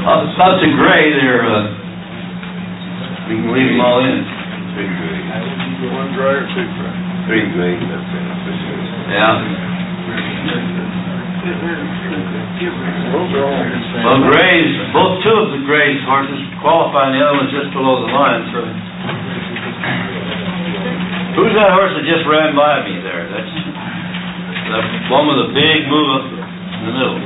Up to gray, they're, we can leave them all in. Big gray. One gray or two gray? Three gray, that's it. Yeah. Those are all the same. Well, grays, two of the grays horses qualify, and the other one's just below the line, so. Who's that horse that just ran by me there? That's the one with a big move up in the middle.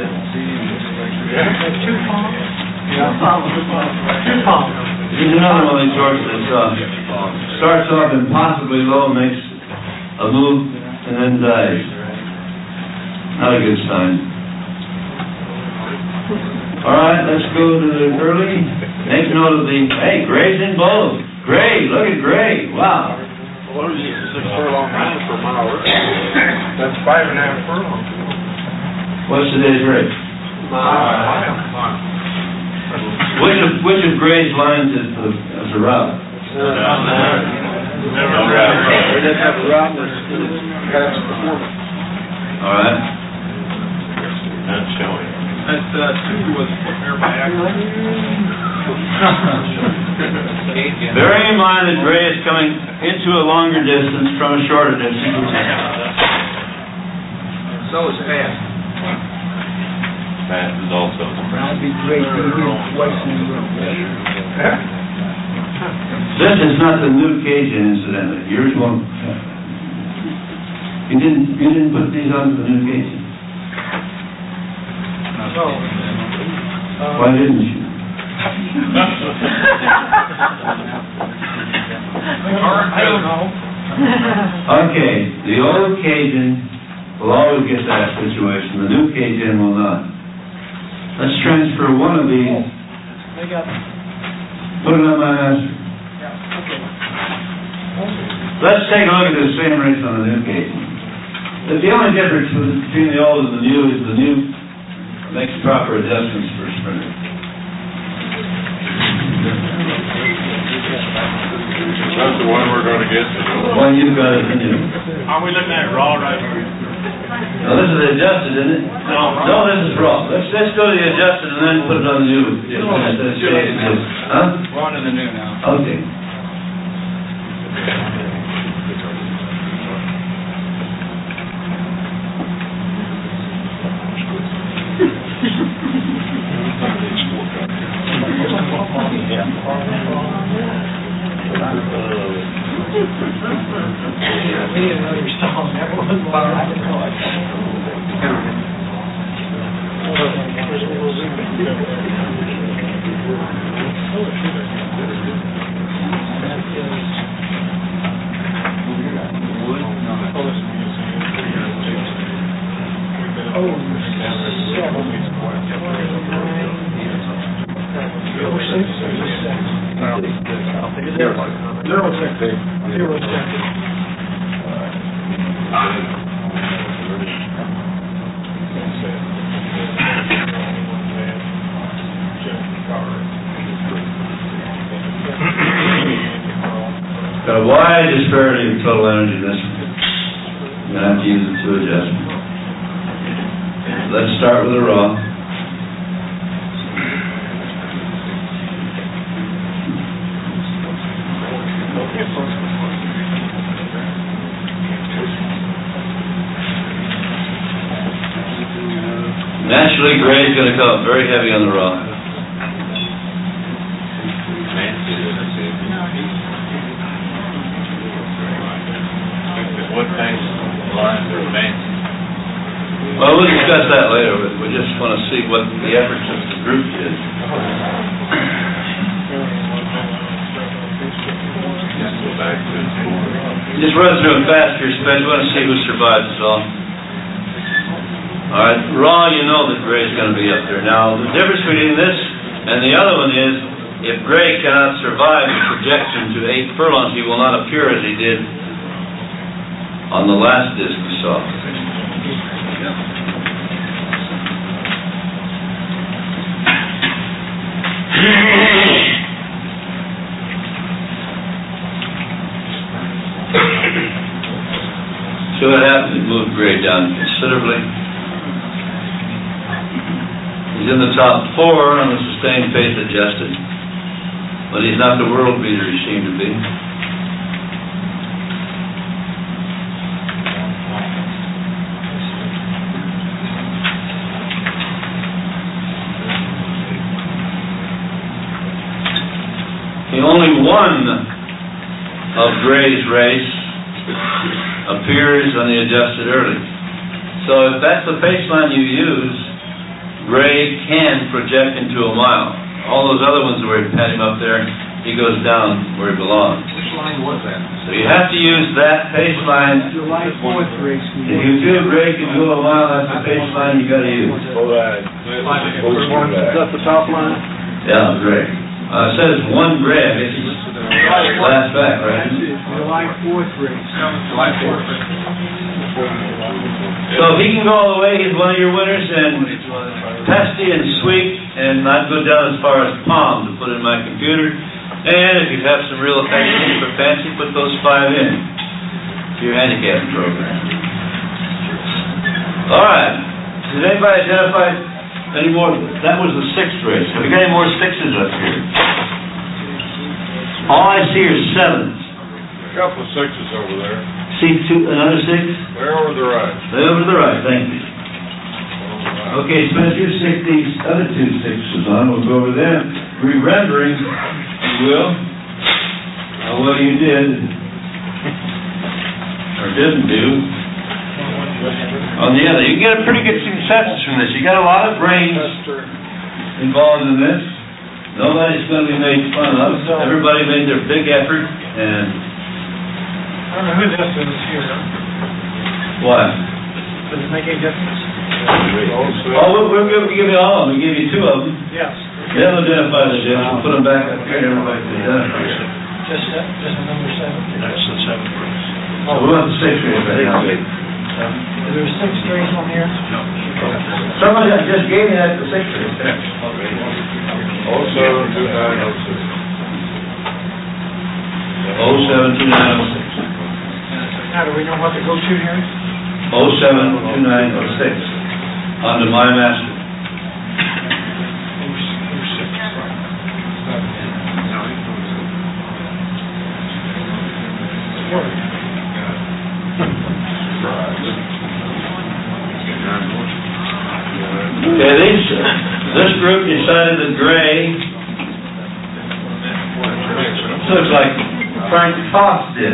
He's another one of these horses that starts off impossibly low, makes a move, and then dies. Not a good sign. All right, let's go to the early. Make note of the, hey, Gray's in both. Gray, look at Gray. Wow. Well, there's 6 furlong lines for a mile. That's 5.5 furlongs. What's today's rate? Which of Gray's lines is the route? Never route. We didn't have a route that's past performance. All right. Not showing. That 2 was there by accident. Bearing in mind that Gray is coming into a longer distance from a shorter distance. So is fast. Fast is also. That'd be great to hear twice in a row. This is not the new Cajun, incidentally. Yours won't. You didn't put these on the new Cajun. Why didn't you? I don't know. Okay, the old Cajun will always get that situation. The new Cajun will not. Let's transfer one of these. Put it on my master. Let's take a look at the same race on the new Cajun. The only difference between the old and the new is the new makes proper adjustments for sprinters. That's the one we're going to get to. The one you've got is the new. Are we looking at raw right here? Now this is adjusted, isn't it? No, this is raw. Let's go to the adjusted and then put it on the new. Huh? We're on to the new now. Okay. Got a wide disparity of total energy in this one. I'm going to have to use the two adjustments. Let's start with a raw. Naturally, Gray is going to come up very heavy on the raw. What kind of lines are advancing? Well, we'll discuss that later, but we just want to see what the efforts of the group did. Just run through them fast here, Spence. We want to see who survives us all. All right, raw, you know that Gray's going to be up there. Now, the difference between this and the other one is, if Gray cannot survive the projection to 8 furlongs, he will not appear as he did on the last disc we saw. So what happened? It moved Gray down considerably. He's in the the top 4 on the sustained faith adjusted, but he's not the world beater he seemed to be. Only one of Gray's race appears on the adjusted early. So if that's the pace line you use, Gray can project into a mile. All those other ones where he had him up there, he goes down where he belongs. Which line was that? So you have to use that pace line. July 4th race. If you feel Gray can go a mile, that's the pace line you got to use. Is that the top line? Yeah, Gray. It says one Gray. I guess he's last back, right? July 4th race. July 4th. So if he can go all the way, he's one of your winners, and pesty and sweet, and not go down as far as Palm to put in my computer. And if you have some real fancy for fancy, put those 5 in to your handicapping program. All right. Did anybody identify any more? That was the 6th race. Have we got any more 6s up here? All I see are 7s. A couple of 6s over there. See another 6? They're over to the right. They're over to the right, thank you. Okay, Spencer, stick these other 2 6s on. We'll go over them. Re-rendering, you will, what you did, or didn't do. On the other, you get a pretty good consensus from this. You got a lot of brains involved in this. Nobody's going to be made fun of. Everybody made their big effort, and I don't know who this is here. what? Does it make any difference? Oh, we'll give you all of them. We give you 2 of them. Yes. They'll identify the difference. We'll put them back up here. Everybody can identify. Just number 7. That's the 7th race. Oh, we want the 6th race right now. Is there a 6th race on here? Somebody just gave me that the 6th race. 072906. Now, do we know what to go to here? 072906. On to My Master. Okay, this group decided that Gray looks like Frank Toss did.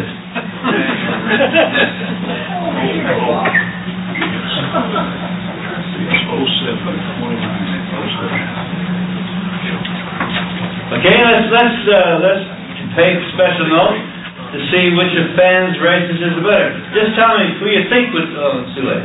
Okay, let's take special note to see which of Fan's races is the better. Just tell me who you think would. Oh, it's too late.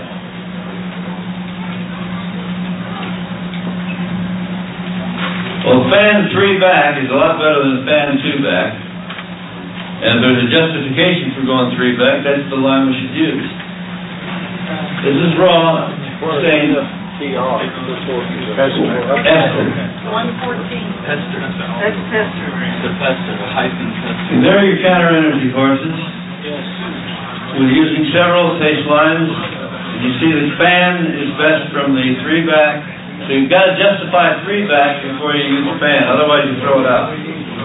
Well, Fan 3 back is a lot better than Fan 2 back. And if there's a justification for going 3 back, that's the line we should use. This is raw, saying Esther. 114. That's Pester. The Pester, the hyphen Pester. And there are your counter energy horses. We're using several pace lines. And you see that Fan is best from the 3 back. So you've got to justify 3 back before you use Fan. Otherwise you throw it out.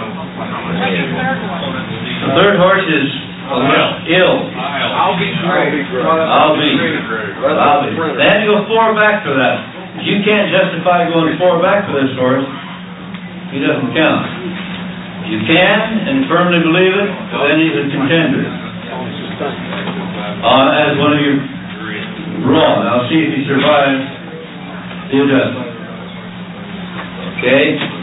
The 3rd horse is ill. I'll be great. I'll be. They had to go 4 back for that. If you can't justify going 4 back for this horse, he doesn't count. If you can and firmly believe it, then he's a contender. As one of your raw. Now see if he survives the adjustment. Okay?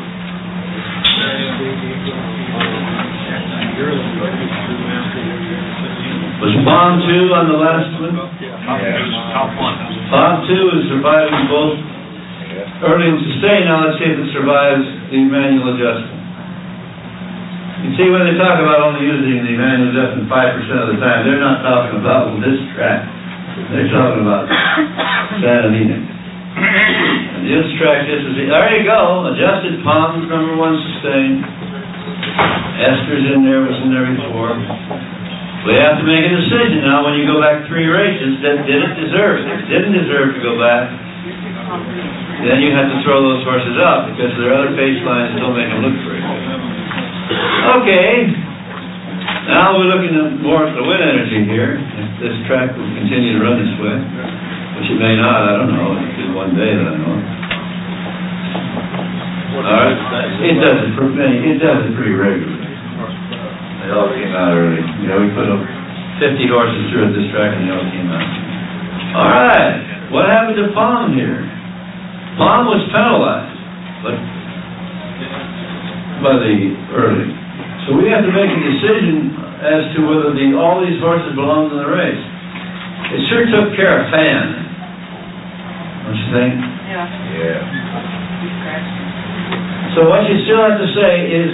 Was Bond 2 on the last one? Top 1. Bond 2 is surviving both early and sustained. Now let's see if it survives the manual adjustment. You see, when they talk about only using the manual adjustment 5% of the time, they're not talking about this track. They're talking about Santa Anita. And this track, there you go, adjusted palms, number 1 sustained. Esther's in there, was in there before. We have to make a decision now when you go back 3 races, that did it deserve it? If it didn't deserve to go back, then you have to throw those horses up because their other pace lines don't make them look very good. Okay, now we're looking more at the wind energy here. If this track will continue to run this way, which it may not, I don't know. It's been one day that I know. All right, it does it pretty regularly. They all came out early. You know, we put 50 horses through at this track and they all came out. All right, what happened to Palm here? Palm was penalized by the early. So we have to make a decision as to whether all these horses belong in the race. It sure took care of Fan. Don't you think? Yeah. So what you still have to say is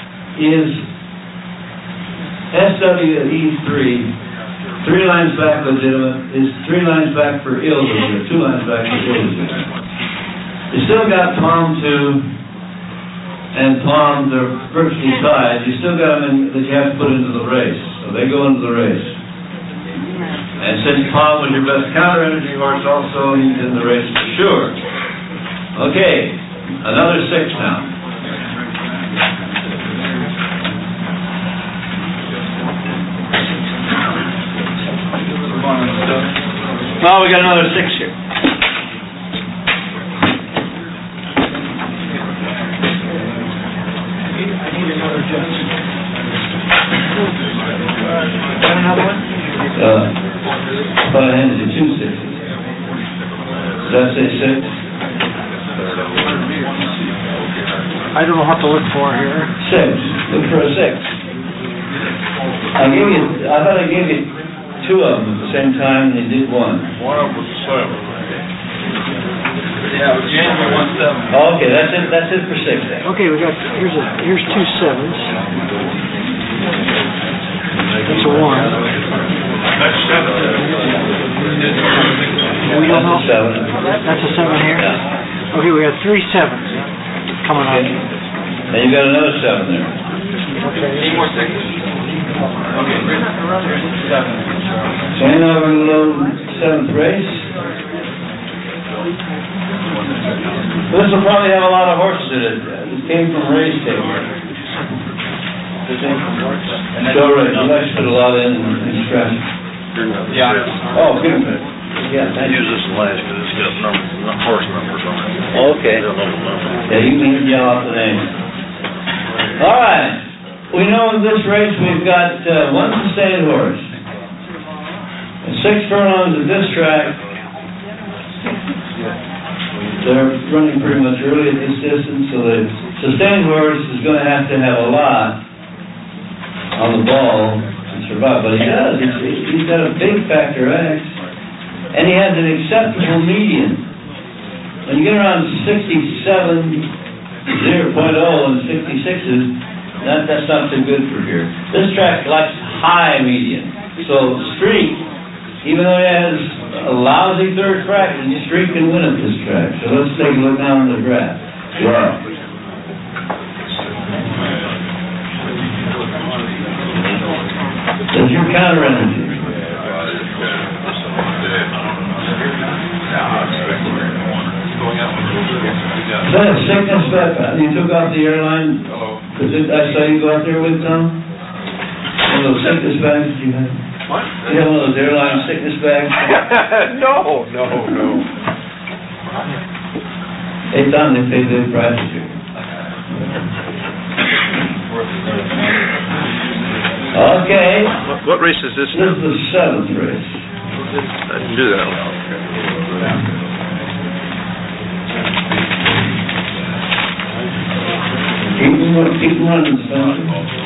SWE3, 3 lines back legitimate, is 3 lines back for illegitimate, 2 lines back for illegitimate. You still got Palm 2 and Palm, they're virtually tied. You still got them in, that you have to put into the race. So they go into the race. And since Palm was your best counter energy horse also, he's in the race for sure. Okay, another 6 now. Well, we got another 6 here. I need another judge. Got another one? But I handed you 2 6s. Did I say 6? I don't know what to look for here. 6. Look for a 6. I thought I gave you 2 of them at the same time, and you did 1. One of them was 7. Yeah, it was January 17. Oh, okay, that's it for 6 then. Okay, we got, here's 2 7s. That's a 1. That's 7. We don't know. That's a 7. That's a 7 here? Yeah. Okay, we got 3 7s coming up. Okay. And you got another 7 there. Any more 6s? Okay, 7. So now we're in the 7th race. This will probably have a lot of horses in it. It came from race tape. So right, you guys put a lot in and scratch. Yeah. Oh, good. Yeah, thank you. Use this last because it's got horse numbers on it. Okay. Yeah, you can yell out the name. All right. We know in this race we've got 1 sustained horse. And 6 furlongs at this track. They're running pretty much early at this distance, so the sustained horse is going to have a lot on the ball to survive. But he does. He's got a big factor X, and he has an acceptable median. When you get around 67, 0.0 and 66s, that's not so good for here. This track likes high median. So Streak, even though he has a lousy 3rd fraction, Streak can win at this track. So let's take a look now on the graph. Wow. There's your counter energy. Is that a sickness back? You took off the airline? I saw you go out there with Tom? One of those sickness bags that you had? What? You have one of those airline sickness bags? No. Hey, Tom, they paid their prices here. Okay. What race is this This is the 7th race. I didn't do that one. Keep running, son.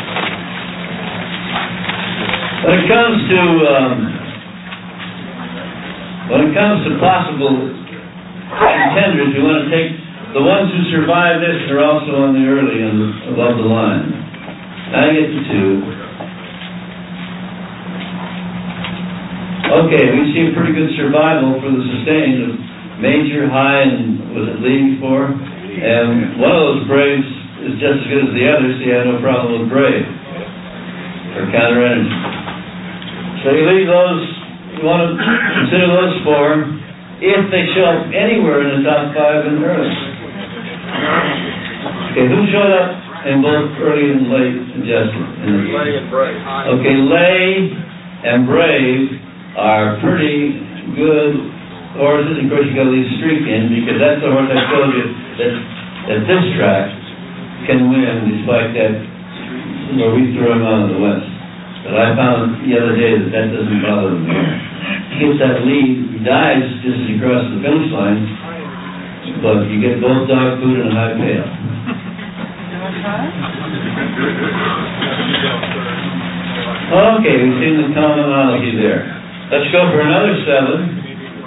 When it comes to possible contenders, you want to take the ones who survive this are also on the early and above the line. Now I get to 2. Okay, we see a pretty good survival for the sustained of Major, High, and was it leading 4? And one of those Braves is just as good as the others, so you have no problem with Brave for counter energy. So you leave those, you want to consider those 4, if they show up anywhere in the top 5 and early. Okay, who showed up in both early and late suggested? Lay and Brave. Okay, Lay and Brave are pretty good horses. Of course, you got to leave Streak in because that's the horse I told you that this track can win despite that where we threw him on in the West. But I found the other day that doesn't bother him. He gets that lead, he dies just as he crosses the finish line, but you get both dog food and a high payout. Okay, we've seen the commonality there. Let's go for another 7.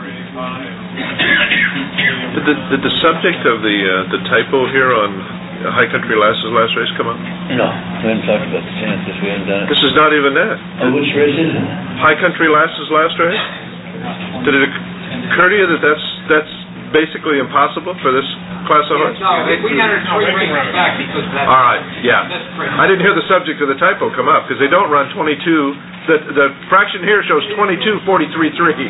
Did the subject of the typo here on High Country Lass's last race come up? No, we haven't talked about the chances, we haven't done it. This is not even that. Oh, which race is it? High Country Lass's last race? Did it occur to you that that's basically impossible for this class of horse? No, we entered 3 races back because of that. All right, yeah. I didn't hear the subject of the typo come up because they don't run 22. The fraction here shows 22, 43, 3.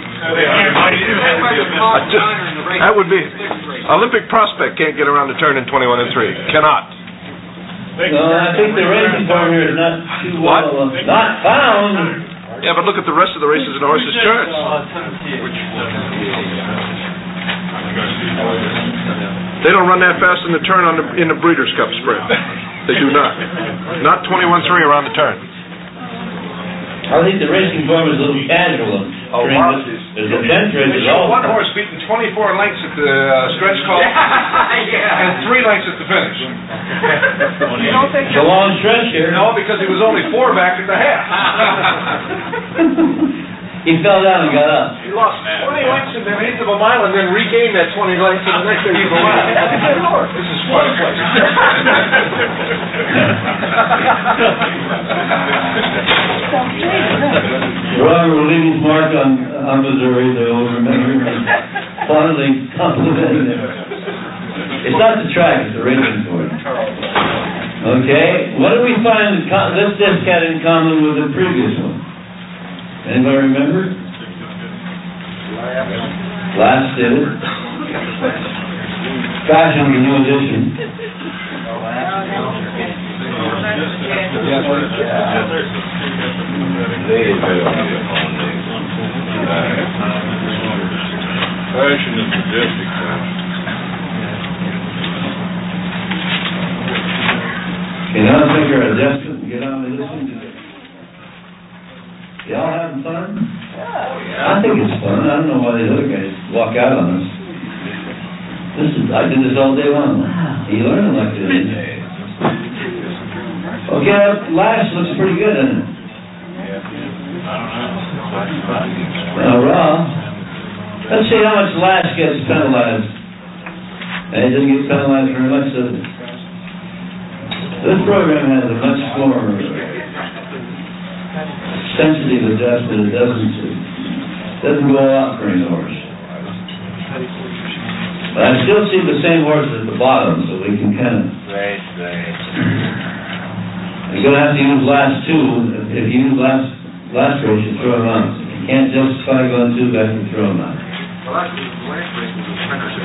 That would be Olympic Prospect can't get around the turn in 21 and 3. Cannot. No, I think the racing form here is not too well, not found. Yeah, but look at the rest of the races in the horse's charts. They don't run that fast in the turn in the Breeders' Cup Sprint. They do not. Not 21-3 around the turn. I think the racing form is a little casual. There's a bench races all. One horse beating 24 lengths at the stretch call and 3 lengths at the finish. It's a long stretch here. No, because he was only 4 back at the half. He fell down and got up. He lost 20 lengths in the 1/8 of a mile and then regained that 20 lengths in the next 1/8 of a mile. That's a good horse. This is fun place. Ron will leave his mark on Missouri. They will remember him fondly complimenting him. It's not the track, it's the racing for it. Okay, what do we find this disc had in common with the previous one? Anybody remember? Last did it. Fashion, the new edition. Fashion is majestic. Okay, now let's make our adjustment and get on with this one today. Y'all having fun? I think it's fun. I don't know why these other guys walk out on us. I did this all day long. You learn like this. Okay, that last looks pretty good, doesn't it? Now, Rob, let's see how much last gets penalized. And it doesn't get penalized very much, does it? This program has a much more sensitive adjustment. It doesn't go out for any horse. But I still see the same horses at the bottom, so we can kind of. Right. You're going to have to use last 2. If you use last race, you throw them out. You can't justify going 2 back and throw them out. Well, last race was a sprinter.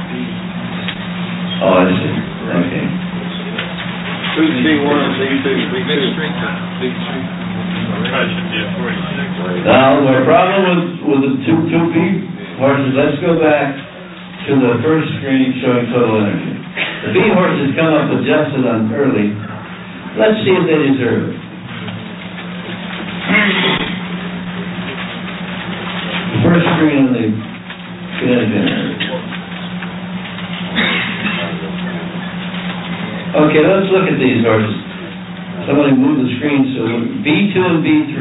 Oh, I see. Okay. Who's D1 and D2? Now, the problem with the two B horses, let's go back to the first screen showing total energy. The B horses come up adjusted on early. Let's see if they deserve it. The first screen on the Connecticut. Okay, let's look at these horses. Somebody move the screen so B2 and B3.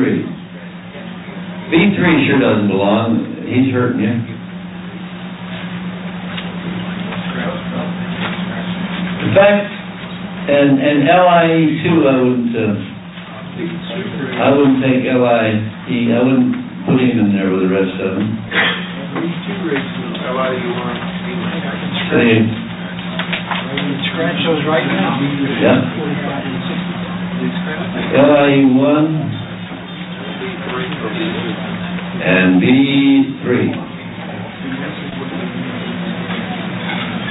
B3 sure doesn't belong. He's hurting you. In fact, and LIE2, I wouldn't take LIE. I wouldn't put him in there with the rest of them. Scratch those right now. Yeah. LIE1 and B3.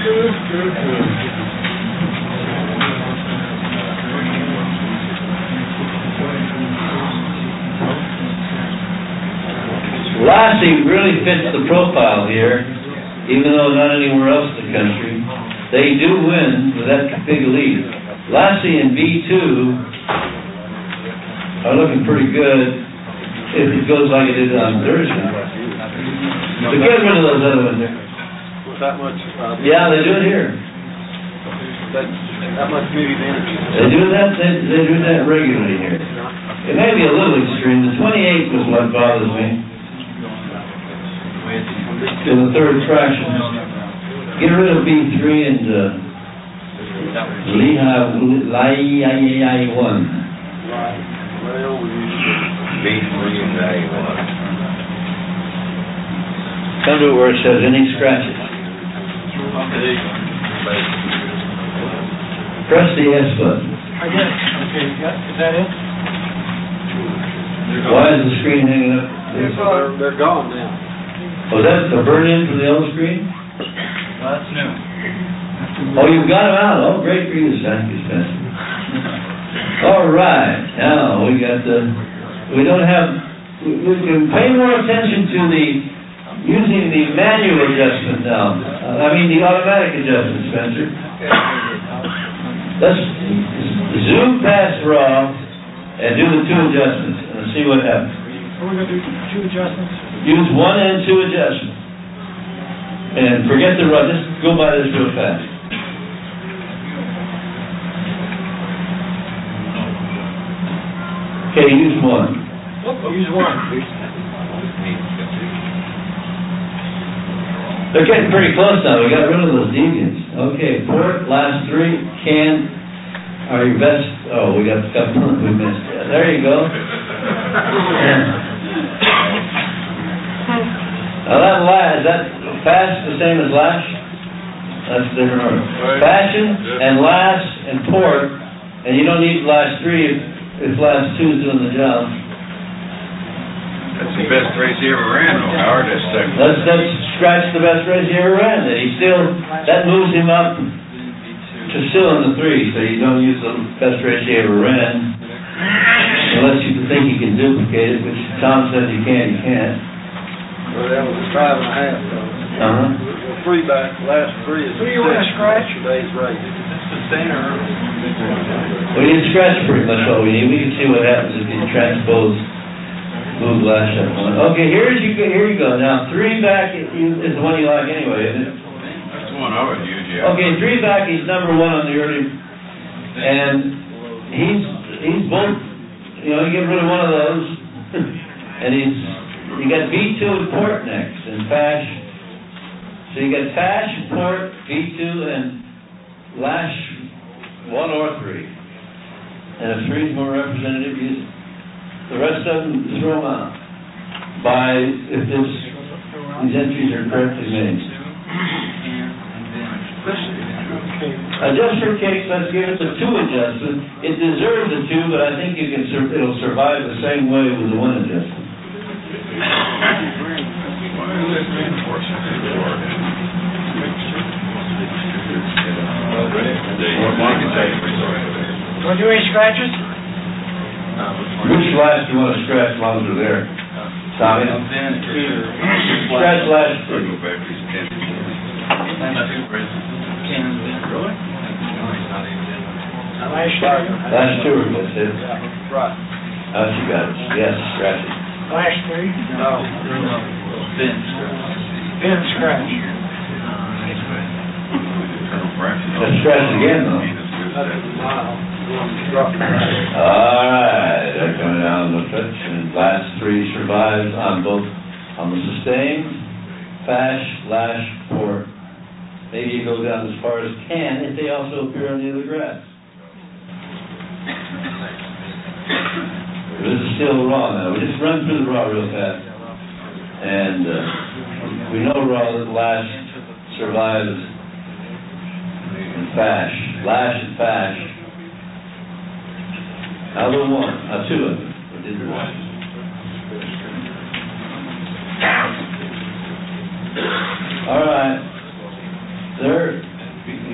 Lassie really fits the profile here, even though not anywhere else in the country. They do win with that big lead. Lassie and V2 are looking pretty good if it goes like it did on Thursday. So get rid of those other ones there. With that much, Yeah, they do it here. that much movie energy. They do that regularly here. It may be a little extreme. The 28 was what bothers me. In the third fraction. Get rid of B3 and Lehigh 1. Right. Well, we B3 and A1. Come to it where it says any scratches. Press the S button. I get it. Okay, is that it? Why is the screen hanging up? they're gone now. Was that the burn-in from the old screen? That's new. Oh, you got them out. Oh, great for you, Thank you, Spencer. All right. Now, we can pay more attention to using the manual adjustment now. The automatic adjustment, Spencer. Let's zoom past raw and do the two adjustments and see what happens. We're going to do two adjustments. Use 1 and 2 adjustments. And forget the raw. Just go by this real fast. Okay, use 1. Use 1. They're getting pretty close now. We got rid of those deviants. Okay, port, last 3, can, are your best. Oh, we got a couple we missed. Yeah, there you go. Now is that fast the same as lash? That's a different order. Fashion and lash and port, and you don't need lash 3 if lash 2 is doing the job. That's the best race he ever ran, though, Howard, that's second. Let's scratch the best race he ever ran. That moves him up to still in the 3, so you don't use the best race he ever ran. Unless you think you can duplicate it, which Tom says you can't. Well, that was a 5.5, though. The 3 back, last 3 is. Who do you want to scratch? Today's race. We need to scratch pretty much all we need. We can see what happens if you transpose move lash up 1. Okay, here you go. Now 3 back is the one you like anyway, isn't it? That's the one I would use, yeah. Okay, 3 back, he's number 1 on the early, and he's both. You get rid of one of those, and you got V2 and port next, and Fash. So you got Fash, port, V2, and lash 1 or 3. And if 3 is more representative, use it. The rest of them, throw them out. If these entries are correctly made. Just for kicks, let's give it the 2 adjustment. It deserves a 2, but I think it'll survive the same way with the 1 adjustment. Want to do any scratches? Which lash do you want to scratch while they're there? Tommy? Scratch lash 3. Lash 2, that's it. Right. Oh, she got it. Yes, scratch it. Lash 3? No. Then scratch. Let's scratch it again, though. That's a mile. Alright, they're coming down the pitch, and last 3 survives on the sustained, Fash, lash, port. Maybe you go down as far as can if they also appear on the other grass. This is still raw now. We just run through the raw real fast. And we know raw that lash survives in Fash, lash and Fash. Now 2 of them. We did the 1. All right. They're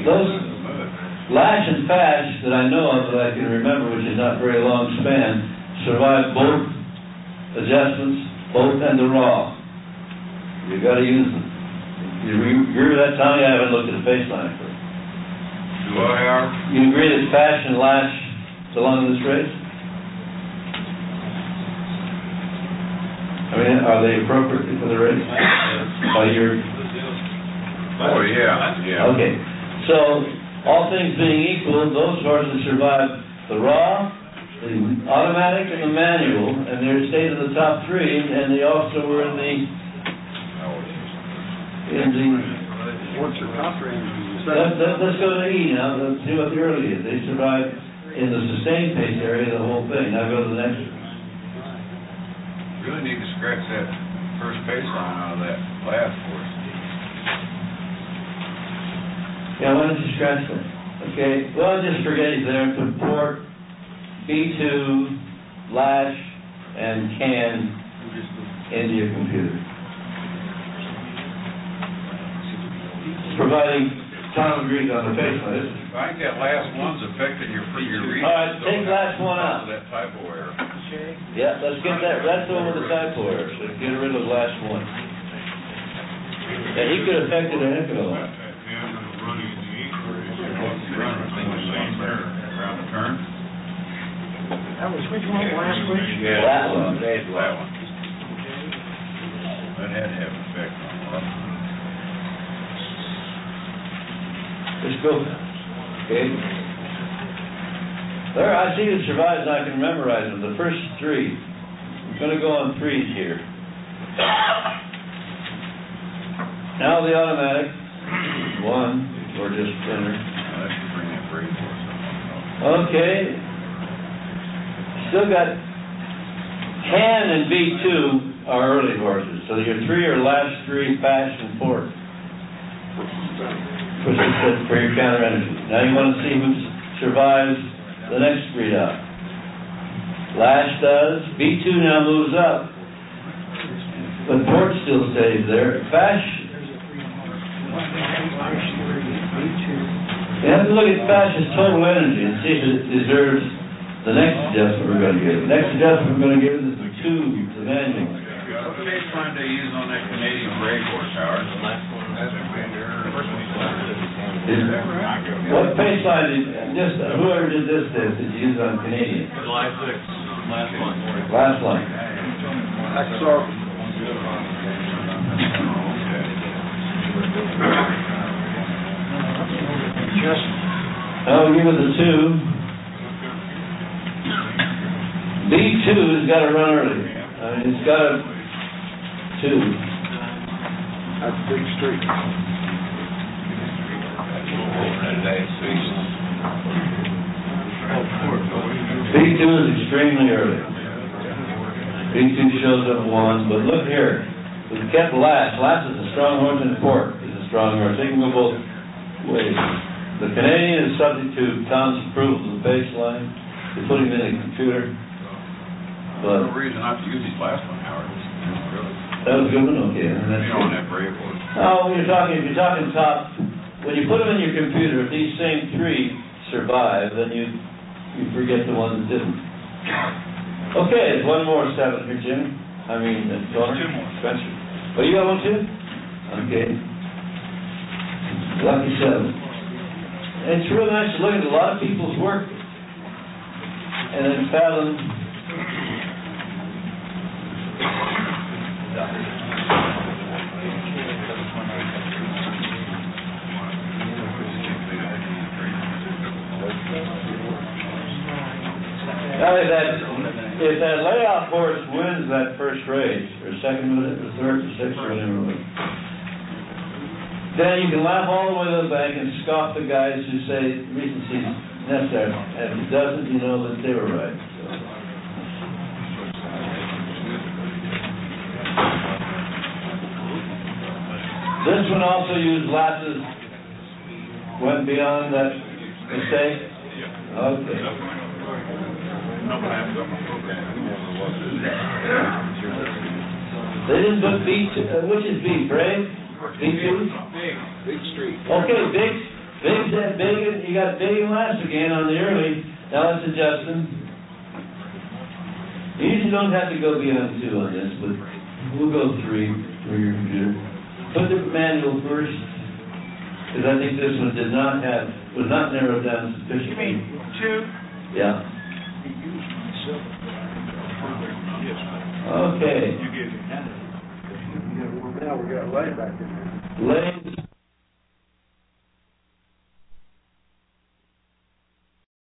those Lash and Fash that I know of, that I can remember, which is not very long span, survived both adjustments, both and the raw. You gotta use them. You agree with that, Tommy? I haven't looked at the baseline for it. Do I, Howard? You agree that Fash and Lash belong in this race? I mean, are they appropriate for the race? By your... Oh, yeah. Okay, so, all things being equal, those horses survived the raw, the automatic, and the manual, and they stayed in the top three, and they also were in the... What's your top range? Let's go to the E now, let's see what the early is. They survived in the sustained pace area, the whole thing. Now go to the next one. Really need to scratch that first baseline out of that last horse. Yeah, why don't you scratch that? Okay, well, just forget he's there. Put port, B2, Lash, and Can into your computer. Providing Tom agrees on the face list. I think that last one's affecting your reading. All right, take last one out. That typo error. Yeah, let's get that, that's the one with the typo error, so get rid of last one. Yeah, he could affect it a heck of a lot. Around the turn? That was which one, last week? Yeah. That one. That one. That had to have an effect on it. Let's go. Okay. There, I see the survives and I can memorize them. The first three. I'm going to go on threes here. Now the automatic. One, or just center. That should bring that break for us. Okay. Still got Can and B2 are early horses. So your three are last three, Fash and Port. For your counter energy. Now you want to see who survives the next breed out. Lash does. B2 now moves up. But Port still stays there. Fash. You have to look at Fash's total energy and see if it deserves the next adjustment we're going to give. The next adjustment we're going to give is the 2, the manual. What baseline do you use on that Canadian break horse, Howard? What baseline did whoever did this did you use on Canadian? July 6th, last one. Last line. I'll give it the 2. B2 has got to run early. I mean, it's got to 2. That's Big Street. B2 is extremely early. B2 shows up 1, but look here. We've kept Lash. Lash is a strong horse and Port is a strong horse. They can go both ways. The Canadian is subject to Tom's approval of the baseline. They put him in the computer. No But reason not to use his last one, Howard. Really. that was a good one, okay. And that's You know, on that brave horse. Oh, if you're talking top, when you put them in your computer, if these same 3 survive, then you forget the one that didn't. Okay, there's one more 7 here, Jim. I mean, Tony. 2 more. Spencer. Oh, you got one too? Okay. Lucky 7. And it's real nice to look at a lot of people's work and then fathom. Now, if that layoff horse wins that first race, or second with it, or third, or sixth, or whatever it was, then you can laugh all the way to the bank and scoff the guys who say recency is necessary. And if it doesn't, you know that they were right. So. This one also used lasses, went beyond that mistake? Okay. They didn't put B2, which is B, Brave? B2? Big Street. Okay, Big, Big, you got big and last again on the early. Now let's adjust them. You usually don't have to go beyond 2 on this, but we'll go 3 for your computer. Put the manual first, because I think this one was not narrowed down sufficiently. You mean 2? Yeah. Okay. Now we got Lane back in there. Lane's